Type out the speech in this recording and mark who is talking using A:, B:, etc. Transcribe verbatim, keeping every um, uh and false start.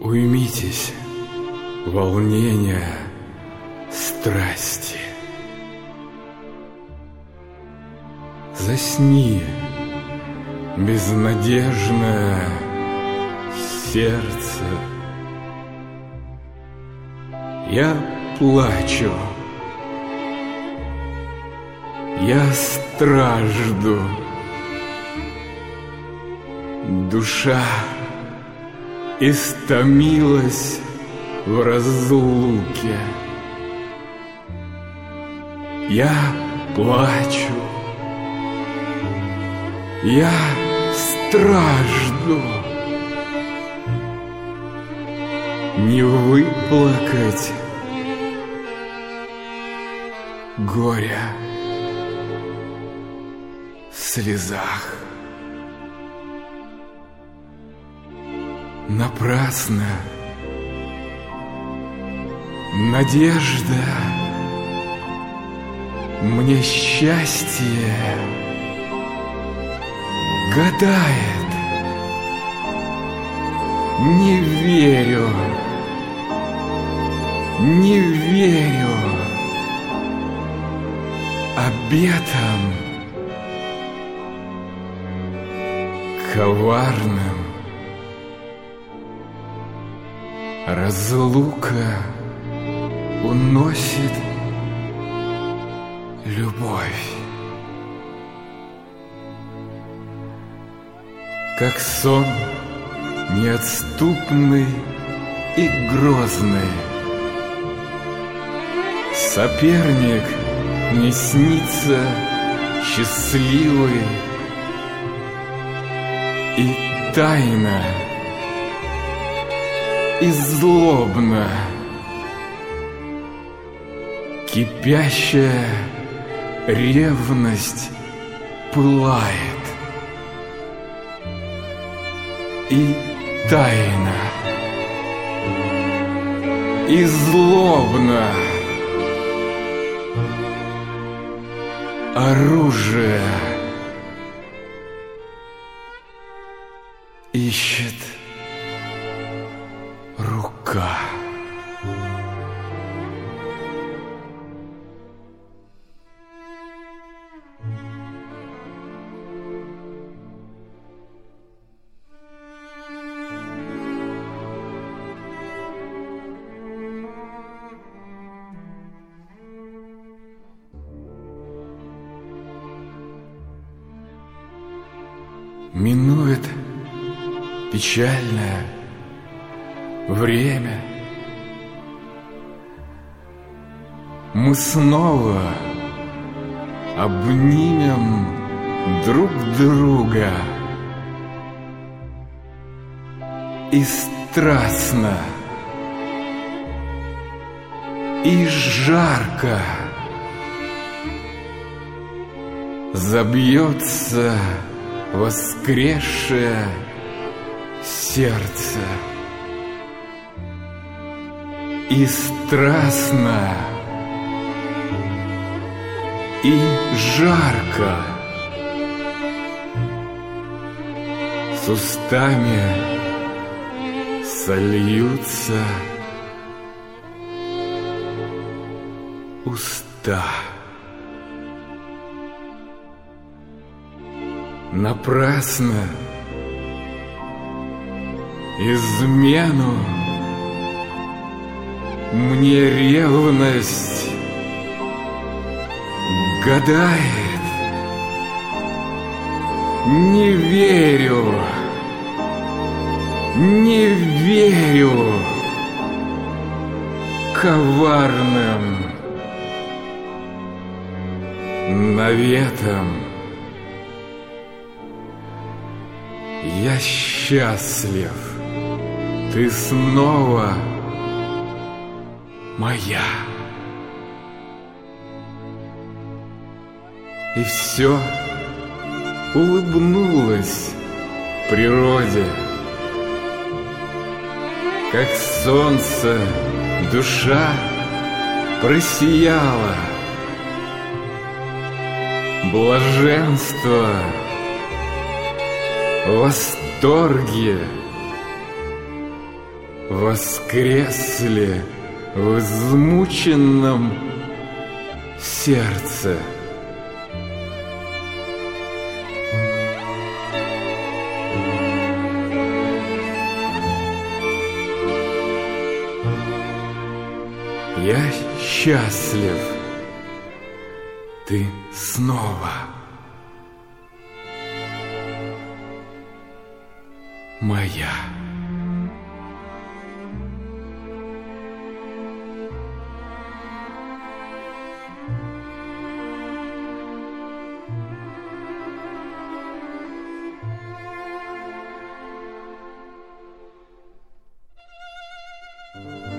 A: Уймитесь, волнения, страсти. Засни, безнадежное сердце. Я плачу, я стражду. Душа истомилась в разлуке. Я плачу, я стражду. Не выплакать горя в слезах. Напрасно надежда, мне счастье гадает. Не верю, не верю обетам коварным. Разлука уносит любовь. Как сон неотступный и грозный, соперник мне снится счастливый, и тайна, и злобно кипящая ревность пылает, и тайна, и злобно оружие ищет рука. Минует печальное время. Мы снова обнимем друг друга и страстно, и жарко забьется воскресшее сердце, и страстно, и жарко с устами сольются уста. Напрасно измену мне ревность гадает. Не верю, не верю коварным наветам. Я счастлив, ты снова моя. И все улыбнулось природе, как солнце душа просияла. Блаженство, восторге воскресли в измученном сердце. Я счастлив, ты снова моя.
B: Thank you.